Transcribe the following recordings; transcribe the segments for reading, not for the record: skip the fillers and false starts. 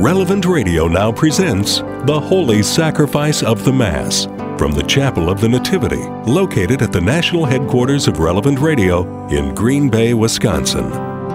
Relevant Radio now presents The Holy Sacrifice of the Mass from the Chapel of the Nativity, located at the national headquarters of Relevant Radio in Green Bay, Wisconsin.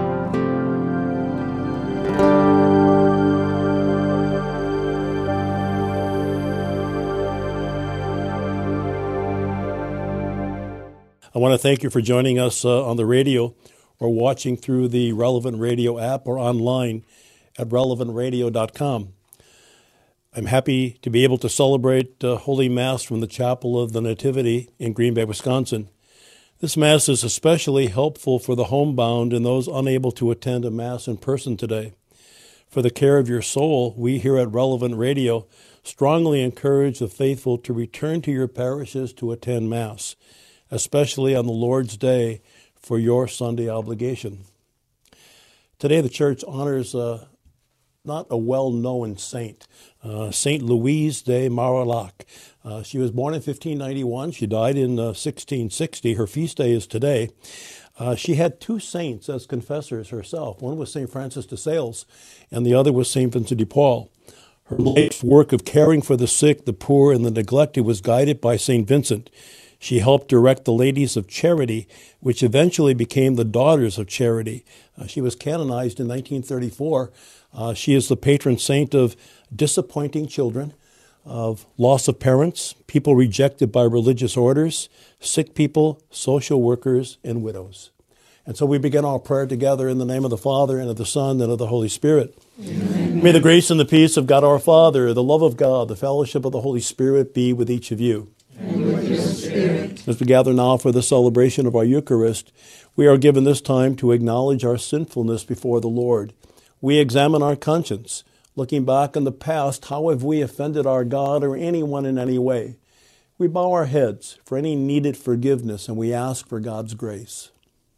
I want to thank you for joining us on the radio or watching through the Relevant Radio app or online at relevantradio.com. I'm happy to be able to celebrate Holy Mass from the Chapel of the Nativity in Green Bay, Wisconsin. This Mass is especially helpful for the homebound and those unable to attend a Mass in person today. For the care of your soul, we here at Relevant Radio strongly encourage the faithful to return to your parishes to attend Mass, especially on the Lord's Day for your Sunday obligation. Today the Church honors not a well-known saint, Saint Louise de Marillac. She was born in 1591. She died in 1660. Her feast day is today. She had two saints as confessors herself. One was St. Francis de Sales, and the other was St. Vincent de Paul. Her life's work of caring for the sick, the poor, and the neglected was guided by St. Vincent. She helped direct the Ladies of Charity, which eventually became the Daughters of Charity. She was canonized in 1934. She is the patron saint of disappointing children, of loss of parents, people rejected by religious orders, sick people, social workers, and widows. And so we begin our prayer together in the name of the Father, and of the Son, and of the Holy Spirit. Amen. May the grace and the peace of God our Father, the love of God, the fellowship of the Holy Spirit be with each of you. And with your spirit. As we gather now for the celebration of our Eucharist, we are given this time to acknowledge our sinfulness before the Lord. We examine our conscience, looking back in the past, how have we offended our God or anyone in any way? We bow our heads for any needed forgiveness, and we ask for God's grace.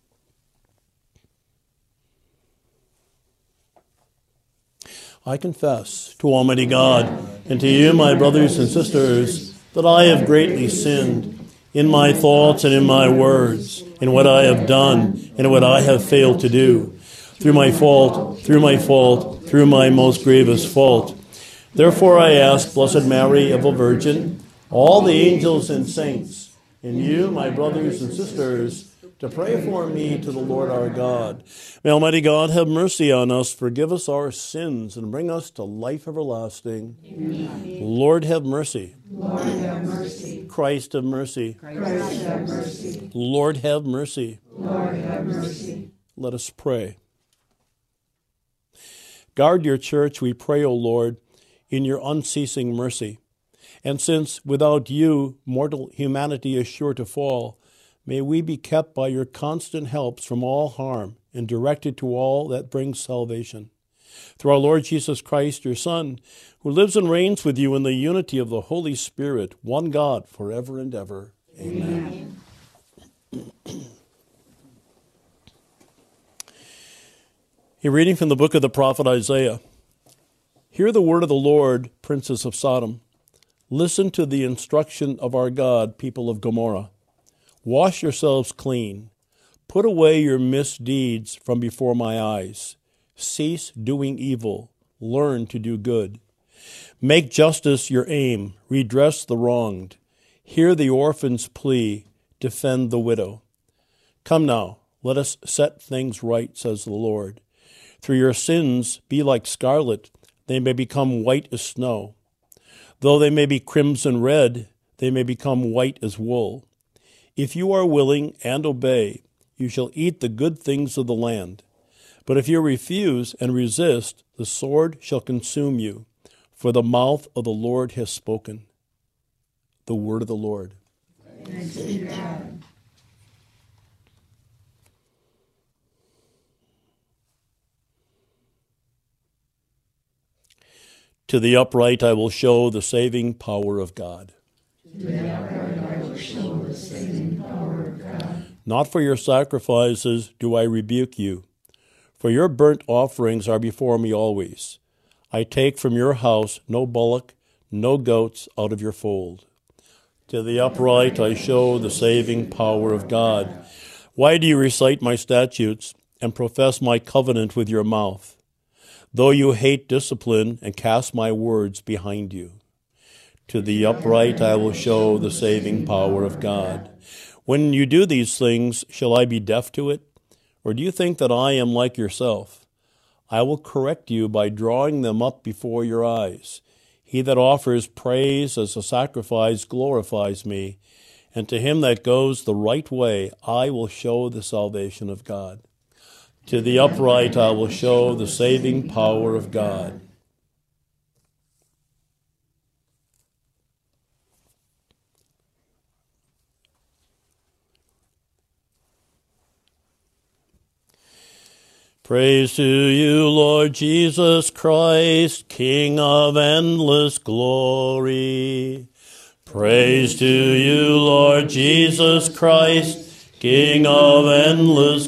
I confess to Almighty God and to you, my brothers and sisters, that I have greatly sinned in my thoughts and in my words, in what I have done and what I have failed to do, through my most grievous fault. Therefore I ask, Blessed Mary, ever Virgin, all the angels and saints, and you, my brothers and sisters, to pray for me to the Lord our God. May Almighty God have mercy on us, forgive us our sins, and bring us to life everlasting. Amen. Lord have mercy. Lord have mercy. Christ have mercy. Christ have mercy. Lord have mercy. Lord have mercy. Let us pray. Guard your church, we pray, O Lord, in your unceasing mercy. And since without you mortal humanity is sure to fall, may we be kept by your constant helps from all harm and directed to all that brings salvation. Through our Lord Jesus Christ, your Son, who lives and reigns with you in the unity of the Holy Spirit, one God, forever and ever. Amen. A reading from the book of the prophet Isaiah. Hear the word of the Lord, princes of Sodom. Listen to the instruction of our God, people of Gomorrah. Wash yourselves clean. Put away your misdeeds from before my eyes. Cease doing evil. Learn to do good. Make justice your aim. Redress the wronged. Hear the orphan's plea. Defend the widow. Come now, let us set things right, says the Lord. Through your sins be like scarlet. They may become white as snow. Though they may be crimson red, they may become white as wool. If you are willing and obey, you shall eat the good things of the land. But if you refuse and resist, the sword shall consume you, for the mouth of the Lord has spoken. The word of the Lord. Thanks be to God. To the upright I will show the saving power of God. To the upright I will show the saving power of God. Not for your sacrifices do I rebuke you, for your burnt offerings are before me always. I take from your house no bullock, no goats out of your fold. To the upright I show the saving power of God. Why do you recite my statutes and profess my covenant with your mouth? though you hate discipline and cast my words behind you. To the upright I will show the saving power of God. When you do these things, shall I be deaf to it? Or do you think that I am like yourself? I will correct you by drawing them up before your eyes. He that offers praise as a sacrifice glorifies me, and to him that goes the right way I will show the salvation of God. To the upright I will show the saving power of God. Praise to you, Lord Jesus Christ, King of endless glory. Praise to you, Lord Jesus Christ, King of endless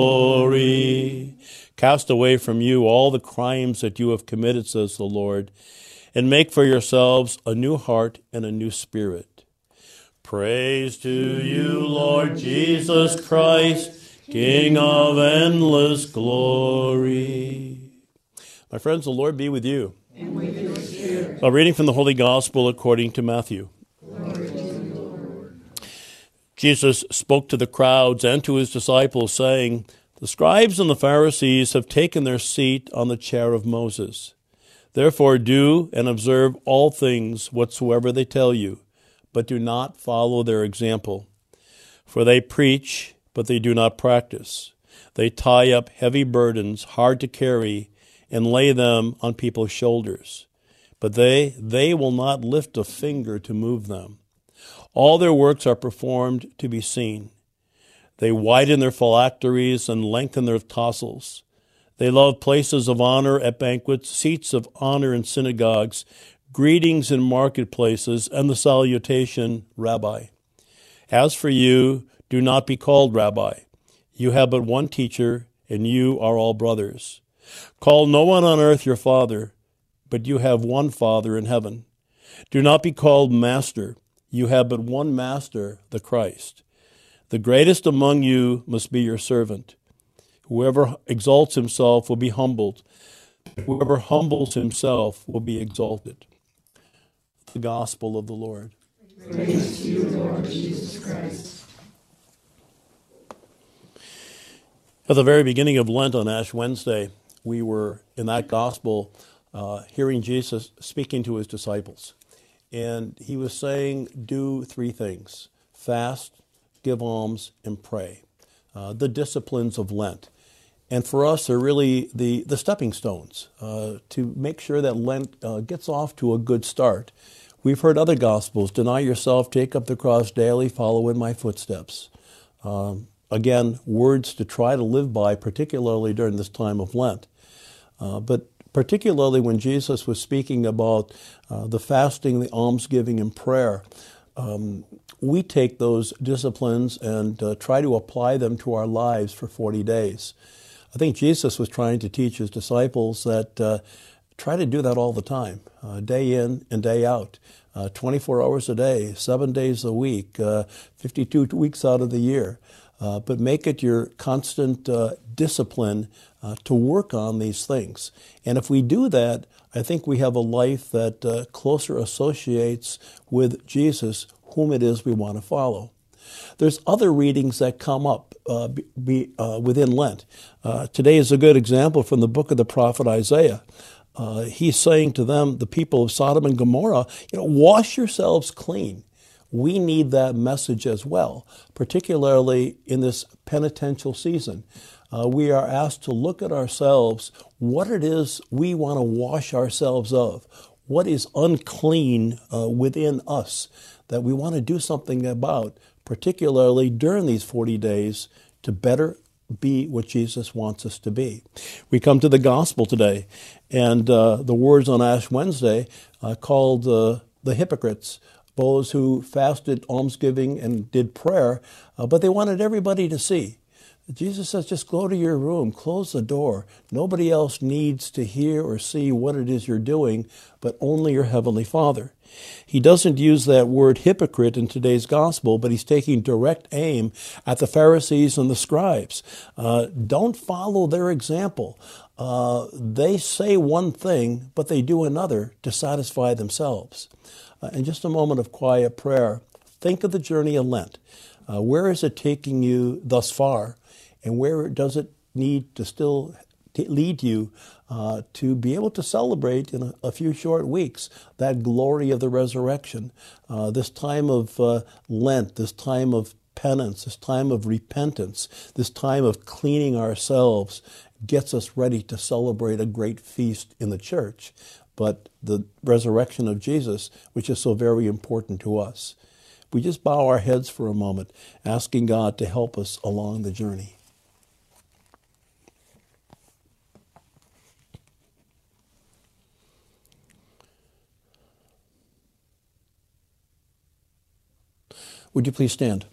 glory. Cast away from you all the crimes that you have committed, says the Lord, and make for yourselves a new heart and a new spirit. Praise to you, Lord Jesus Christ, King of endless glory. My friends, the Lord be with you. And with your spirit. A reading from the Holy Gospel according to Matthew. Glory to you, Lord. Jesus spoke to the crowds and to his disciples, saying, the scribes and the Pharisees have taken their seat on the chair of Moses. Therefore do and observe all things whatsoever they tell you, but do not follow their example. For they preach, but they do not practice. They tie up heavy burdens, hard to carry, and lay them on people's shoulders. But they will not lift a finger to move them. All their works are performed to be seen. They widen their phylacteries and lengthen their tassels. They love places of honor at banquets, seats of honor in synagogues, greetings in marketplaces, and the salutation, Rabbi. As for you, do not be called Rabbi. You have but one teacher, and you are all brothers. Call no one on earth your father, but you have one Father in heaven. Do not be called Master. You have but one Master, the Christ. The greatest among you must be your servant. Whoever exalts himself will be humbled. Whoever humbles himself will be exalted. The Gospel of the Lord. Praise to you, Lord Jesus Christ. At the very beginning of Lent on Ash Wednesday, we were in that gospel hearing Jesus speaking to his disciples. And he was saying, do three things: fast, give alms, and pray. The disciplines of Lent. And for us, they're really the stepping stones to make sure that Lent gets off to a good start. We've heard other gospels: deny yourself, take up the cross daily, follow in my footsteps. Again, words to try to live by, particularly during this time of Lent. But particularly when Jesus was speaking about the fasting, the almsgiving, and prayer, we take those disciplines and try to apply them to our lives for 40 days. I think Jesus was trying to teach his disciples that try to do that all the time, day in and day out, 24 hours a day, 7 days a week, 52 weeks out of the year. But make it your constant discipline to work on these things. And if we do that, I think we have a life that closer associates with Jesus, whom it is we want to follow. There's other readings that come up within Lent. Today is a good example from the book of the prophet Isaiah. He's saying to them, the people of Sodom and Gomorrah, wash yourselves clean. We need that message as well, particularly in this penitential season. We are asked to look at ourselves, what it is we want to wash ourselves of, what is unclean within us that we want to do something about, particularly during these 40 days to better be what Jesus wants us to be. We come to the gospel today, and the words on Ash Wednesday called the hypocrites, those who fasted almsgiving and did prayer, but they wanted everybody to see. Jesus says, just go to your room, close the door. Nobody else needs to hear or see what it is you're doing, but only your Heavenly Father. He doesn't use that word hypocrite in today's gospel, but he's taking direct aim at the Pharisees and the scribes. Don't follow their example. They say one thing, but they do another to satisfy themselves. In just a moment of quiet prayer, think of the journey of Lent. Where is it taking you thus far? And where does it need to still lead you to be able to celebrate in a few short weeks that glory of the resurrection? This time of Lent, this time of penance, this time of repentance, this time of cleaning ourselves gets us ready to celebrate a great feast in the church, but the resurrection of Jesus, which is so very important to us. We just bow our heads for a moment, asking God to help us along the journey. Would you please stand?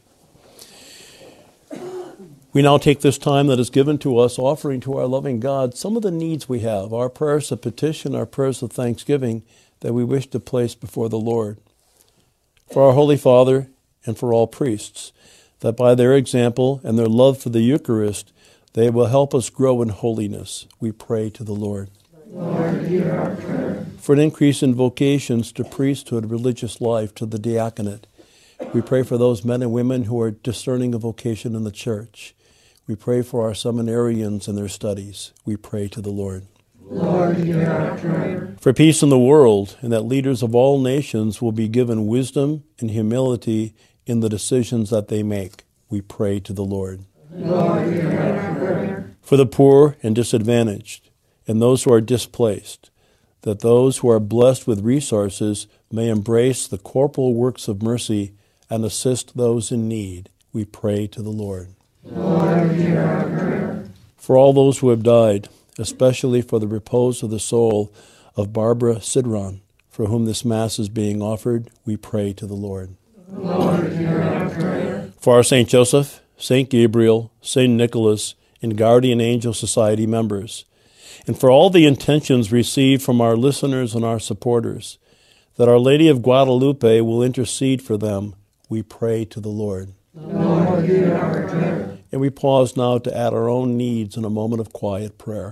We now take this time that is given to us, offering to our loving God some of the needs we have, our prayers of petition, our prayers of thanksgiving that we wish to place before the Lord. For our Holy Father and for all priests, that by their example and their love for the Eucharist, they will help us grow in holiness. We pray to the Lord. Lord, hear our prayer. For an increase in vocations to priesthood, religious life, to the diaconate, we pray for those men and women who are discerning a vocation in the church. We pray for our seminarians and their studies. We pray to the Lord. Lord, hear our prayer. For peace in the world, and that leaders of all nations will be given wisdom and humility in the decisions that they make. We pray to the Lord. Lord, hear our prayer. For the poor and disadvantaged, and those who are displaced, that those who are blessed with resources may embrace the corporal works of mercy and assist those in need. We pray to the Lord. Lord, hear our prayer. For all those who have died, especially for the repose of the soul of Barbara Sidron, for whom this Mass is being offered, we pray to the Lord. Lord, hear our prayer. For our St. Joseph, St. Gabriel, St. Nicholas, and Guardian Angel Society members, and for all the intentions received from our listeners and our supporters, that Our Lady of Guadalupe will intercede for them, we pray to the Lord. Lord, hear our prayer. And we pause now to add our own needs in a moment of quiet prayer.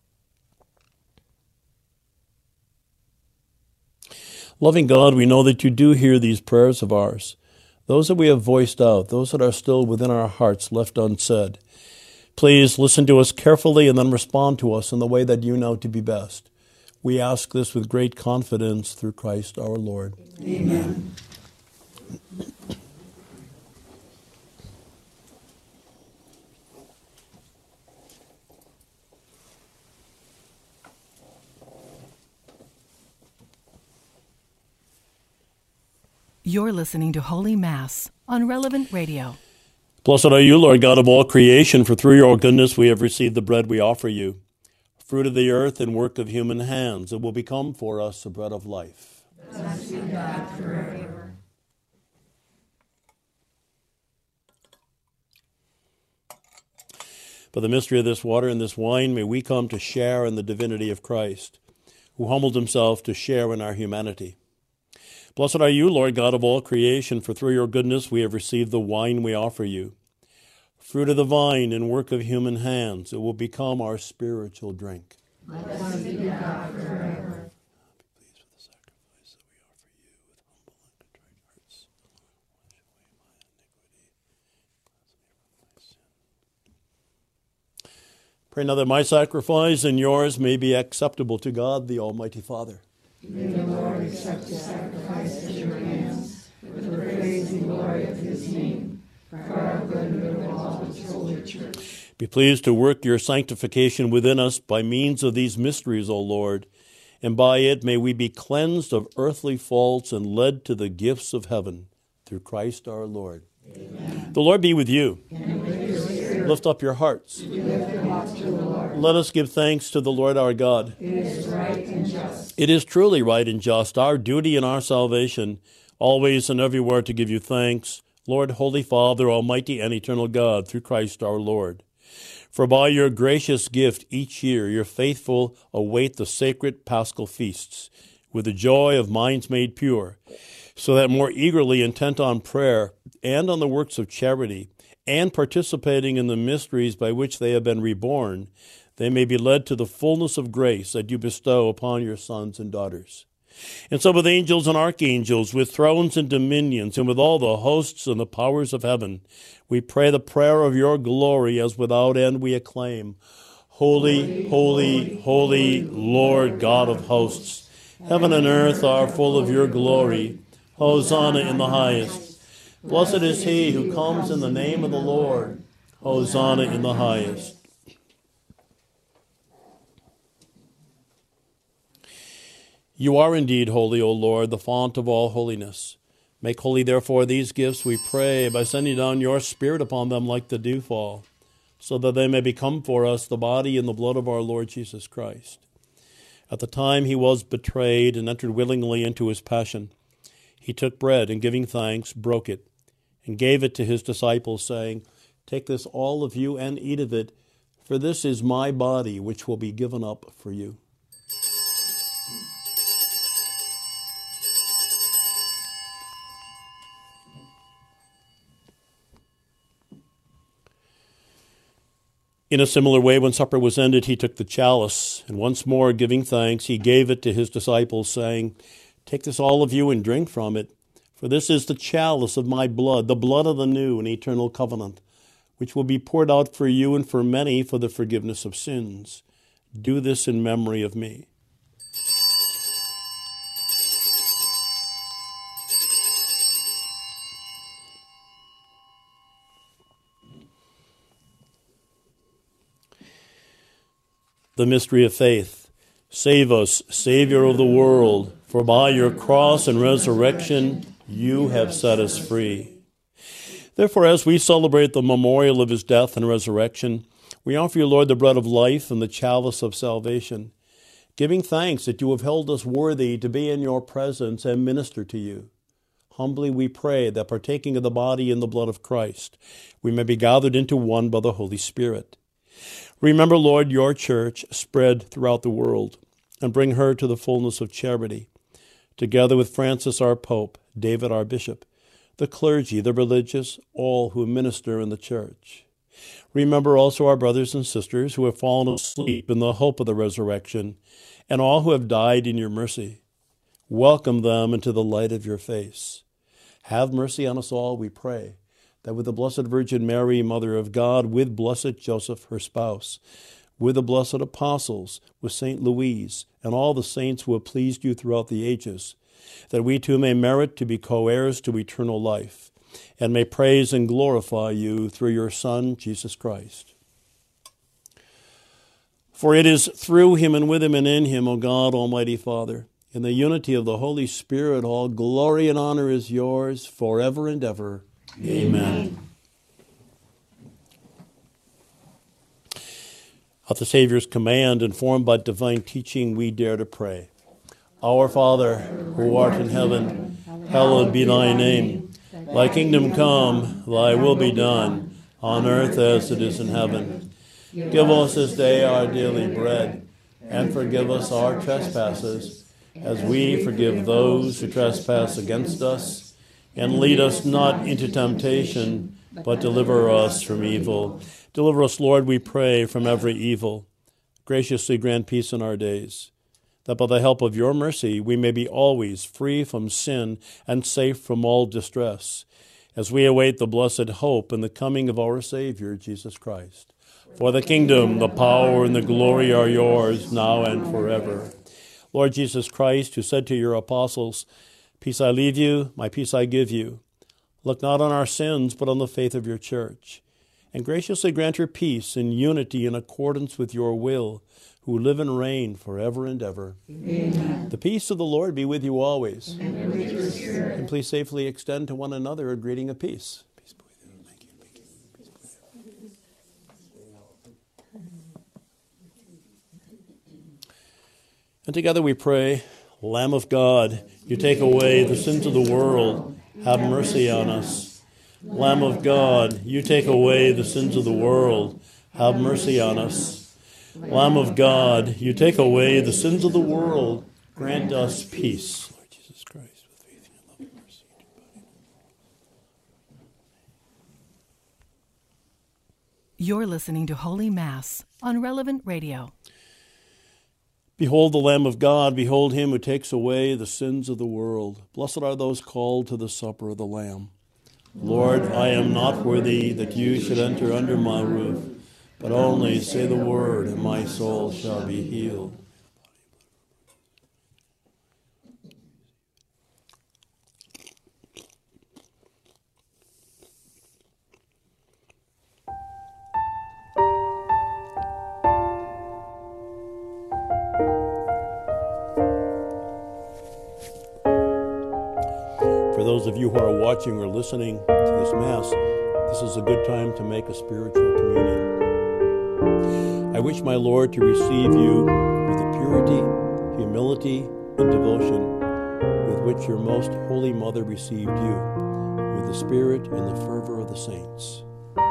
Loving God, we know that you do hear these prayers of ours, those that we have voiced out, those that are still within our hearts left unsaid. Please listen to us carefully and then respond to us in the way that you know to be best. We ask this with great confidence through Christ our Lord. Amen. You're listening to Holy Mass on Relevant Radio. Blessed are you, Lord God of all creation, for through your goodness we have received the bread we offer you, fruit of the earth and work of human hands. It will become for us the bread of life. Blessed be God forever. By the mystery of this water and this wine, may we come to share in the divinity of Christ, who humbled himself to share in our humanity. Blessed are you, Lord God of all creation, for through your goodness we have received the wine we offer you. Fruit of the vine and work of human hands, it will become our spiritual drink. Blessed be God forever. Be pleased with the sacrifice that we offer you with humble and contrite hearts. Wash away my iniquity. Cleanse me from my sin. Pray now that my sacrifice and yours may be acceptable to God, the Almighty Father. May the Lord accept the sacrifice at your hands for the praise and glory of his name, for our good and good of all his holy church. Be pleased to work your sanctification within us by means of these mysteries, O Lord, and by it may we be cleansed of earthly faults and led to the gifts of heaven, through Christ our Lord. Amen. The Lord be with you. And with your spirit. Lift up your hearts. We lift them up to the Lord. Let us give thanks to the Lord our God. It is right and just. It is truly right and just, our duty and our salvation, always and everywhere to give you thanks, Lord, Holy Father, Almighty and eternal God, through Christ our Lord. For by your gracious gift each year your faithful await the sacred Paschal feasts with the joy of minds made pure, so that more eagerly intent on prayer and on the works of charity, and participating in the mysteries by which they have been reborn, they may be led to the fullness of grace that you bestow upon your sons and daughters. And so with angels and archangels, with thrones and dominions, and with all the hosts and the powers of heaven, we pray the prayer of your glory as without end we acclaim, Holy, holy, holy, Lord God of hosts. Heaven and earth are full of your glory. Hosanna in the highest. Blessed is he who comes in the name of the Lord. Hosanna in the highest. You are indeed holy, O Lord, the fount of all holiness. Make holy, therefore, these gifts, we pray, by sending down your Spirit upon them like the dewfall, so that they may become for us the body and the blood of our Lord Jesus Christ. At the time he was betrayed and entered willingly into his passion, he took bread and, giving thanks, broke it, and gave it to his disciples, saying, Take this, all of you, and eat of it, for this is my body, which will be given up for you. In a similar way, when supper was ended, he took the chalice, and once more, giving thanks, he gave it to his disciples, saying, Take this, all of you, and drink from it, for this is the chalice of my blood, the blood of the new and eternal covenant, which will be poured out for you and for many for the forgiveness of sins. Do this in memory of me. The mystery of faith. Save us, Savior of the world, for by your cross and resurrection you have set us free. Therefore, as we celebrate the memorial of his death and resurrection, we offer you, Lord, the bread of life and the chalice of salvation, giving thanks that you have held us worthy to be in your presence and minister to you. Humbly we pray that, partaking of the body and the blood of Christ, we may be gathered into one by the Holy Spirit. Remember, Lord, your church spread throughout the world, and bring her to the fullness of charity, together with Francis our Pope, David our Bishop, the clergy, the religious, all who minister in the church. Remember also our brothers and sisters who have fallen asleep in the hope of the resurrection, and all who have died in your mercy. Welcome them into the light of your face. Have mercy on us all, we pray, that with the Blessed Virgin Mary, Mother of God, with Blessed Joseph, her spouse, with the blessed apostles, with St. Louise, and all the saints who have pleased you throughout the ages, that we too may merit to be co-heirs to eternal life, and may praise and glorify you through your Son, Jesus Christ. For it is through him and with him and in him, O God, Almighty Father, in the unity of the Holy Spirit, all glory and honor is yours forever and ever. Amen. At the Savior's command, informed by divine teaching, we dare to pray. Our Father, who art in heaven, hallowed be thy name. Thy kingdom come, thy will be done, on earth as it is in heaven. Give us this day our daily bread, and forgive us our trespasses, as we forgive those who trespass against us. And lead us not into temptation, but deliver us from evil. Deliver us, Lord, we pray, from every evil. Graciously grant peace in our days, that by the help of your mercy we may be always free from sin and safe from all distress, as we await the blessed hope and the coming of our Savior, Jesus Christ. For the kingdom, the power, and the glory are yours, now and forever. Lord Jesus Christ, who said to your apostles, Peace I leave you, my peace I give you. Look not on our sins, but on the faith of your church, and graciously grant her peace and unity in accordance with your will, who live and reign forever and ever. Amen. The peace of the Lord be with you always. And with your spirit. And please safely extend to one another a greeting of peace. Peace be with you. Thank you. Thank you. Peace be with you. And together we pray, Lamb of God, you take away the sins of the world. Have mercy on us. Lamb of God, you take away the sins of the world. Have mercy on us. Lamb of God, you take away the sins of the world. Grant us peace. Lord Jesus Christ, with faith in your love and mercy. You're listening to Holy Mass on Relevant Radio. Behold the Lamb of God, behold him who takes away the sins of the world. Blessed are those called to the supper of the Lamb. Lord, I am not worthy that you should enter under my roof, but only say the word, and my soul shall be healed. For those of you who are watching or listening to this Mass, this is a good time to make a spiritual communion. I wish my Lord to receive you with the purity, humility, and devotion with which your most holy Mother received you, with the spirit and the fervor of the saints.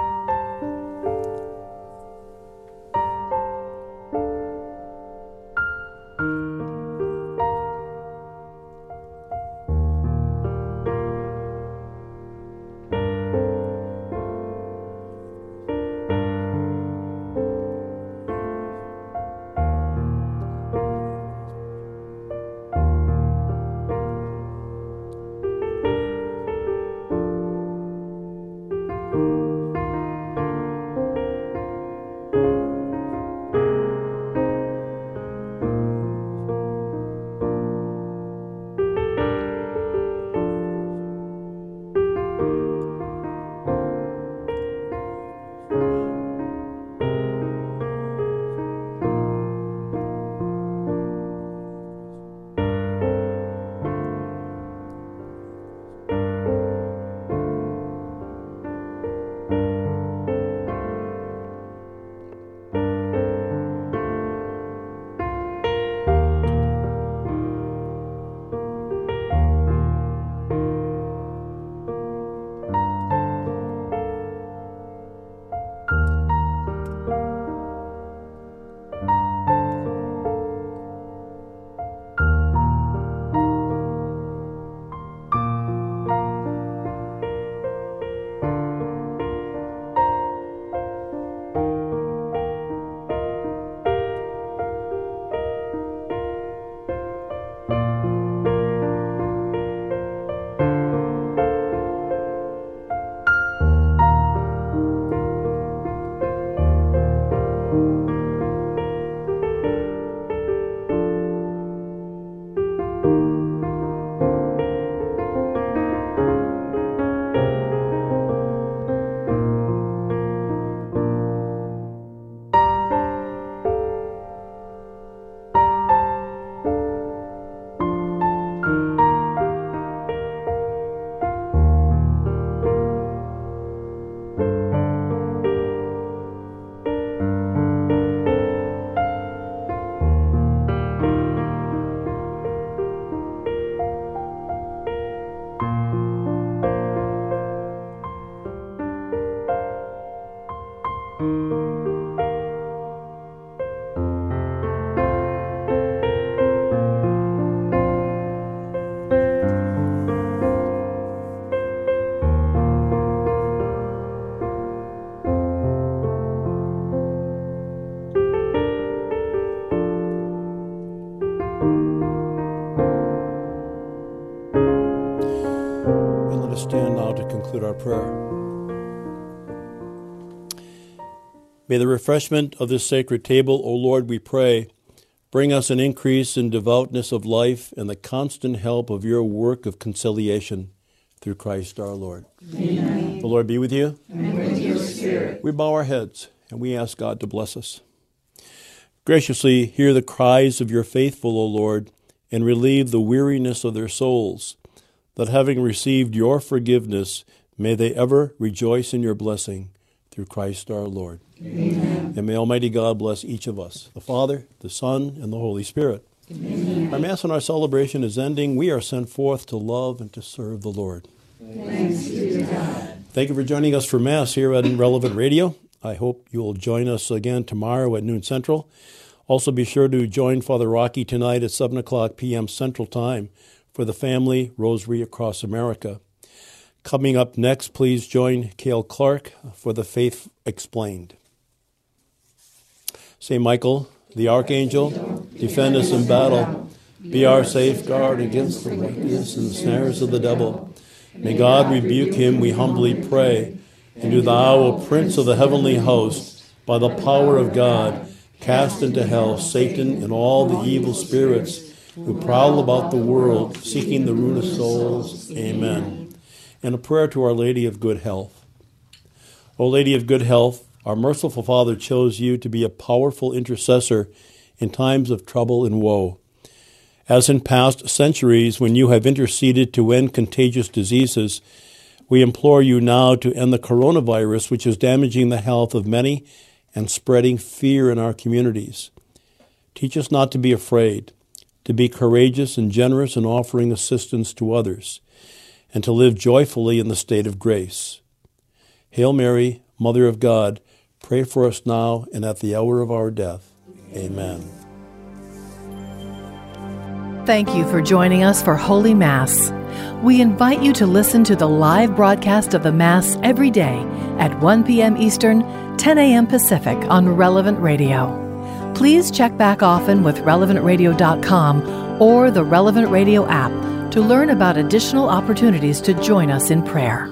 Stand now to conclude our prayer. May the refreshment of this sacred table, O Lord, we pray, bring us an increase in devoutness of life and the constant help of your work of conciliation through Christ our Lord. Amen. The Lord be with you. And with your spirit. We bow our heads and we ask God to bless us. Graciously hear the cries of your faithful, O Lord, and relieve the weariness of their souls, that having received your forgiveness, may they ever rejoice in your blessing through Christ our Lord. Amen. And may Almighty God bless each of us, the Father, the Son, and the Holy Spirit. Amen. Our Mass and our celebration is ending. We are sent forth to love and to serve the Lord. Thanks be to God. Thank you for joining us for Mass here at Relevant Radio. I hope you'll join us again tomorrow at noon Central. Also be sure to join Father Rocky tonight at 7 o'clock p.m. Central Time for the Family Rosary Across America. Coming up next, please join Cale Clark for the Faith Explained. Saint Michael, the Archangel, defend us in battle. Be our safeguard against the wickedness and snares of the devil. May God rebuke him, we humbly pray. And do thou, O Prince of the heavenly host, by the power of God, cast into hell Satan and all the evil spirits who prowl about the world, seeking the ruin of souls. Amen. And a prayer to Our Lady of Good Health. O Lady of Good Health, our merciful Father chose you to be a powerful intercessor in times of trouble and woe. As in past centuries, when you have interceded to end contagious diseases, we implore you now to end the coronavirus, which is damaging the health of many and spreading fear in our communities. Teach us not to be afraid, to be courageous and generous in offering assistance to others, and to live joyfully in the state of grace. Hail Mary, Mother of God, pray for us now and at the hour of our death. Amen. Thank you for joining us for Holy Mass. We invite you to listen to the live broadcast of the Mass every day at 1 p.m. Eastern, 10 a.m. Pacific on Relevant Radio. Please check back often with relevantradio.com or the Relevant Radio app to learn about additional opportunities to join us in prayer.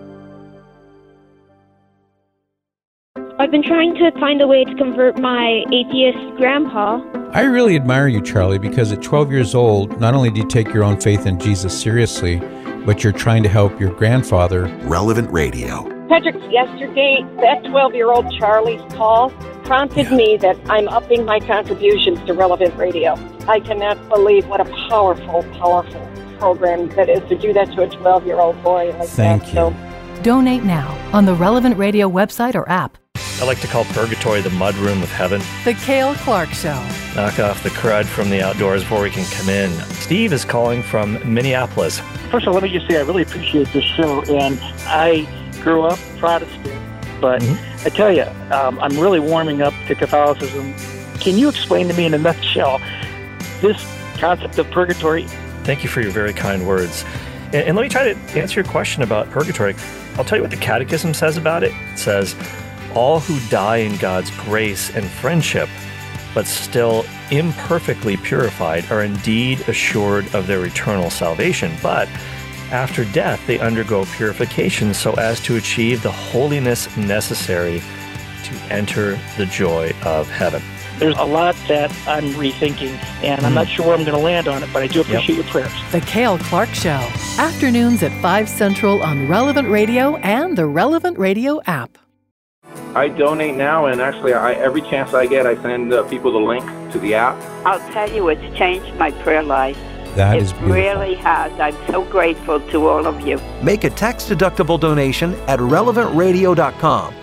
I've been trying to find a way to convert my atheist grandpa. I really admire you, Charlie, because at 12 years old, not only do you take your own faith in Jesus seriously, but you're trying to help your grandfather. Relevant Radio. Patrick, yesterday, that 12-year-old Charlie's call prompted me that I'm upping my contributions to Relevant Radio. I cannot believe what a powerful, powerful program that is to do that to a 12-year-old boy like Thank that. you. So, Donate now on the Relevant Radio website or app. I like to call purgatory the mudroom of heaven. The Cale Clark Show. Knock off the crud from the outdoors before we can come in. Steve is calling from Minneapolis. First of all, let me just say I really appreciate this show, and I grew up Protestant, but I tell you, I'm really warming up to Catholicism. Can you explain to me in a nutshell this concept of purgatory? Thank you for your very kind words. And let me try to answer your question about purgatory. I'll tell you what the Catechism says about it. It says, all who die in God's grace and friendship, but still imperfectly purified, are indeed assured of their eternal salvation. But after death, they undergo purification so as to achieve the holiness necessary to enter the joy of heaven. There's a lot that I'm rethinking, and I'm not sure where I'm going to land on it, but I do appreciate your prayers. The Cale Clark Show. Afternoons at 5 Central on Relevant Radio and the Relevant Radio app. I donate now, and actually, every chance I get, I send people the link to the app. I'll tell you, it's changed my prayer life. That is beautiful. It really has. I'm so grateful to all of you. Make a tax-deductible donation at relevantradio.com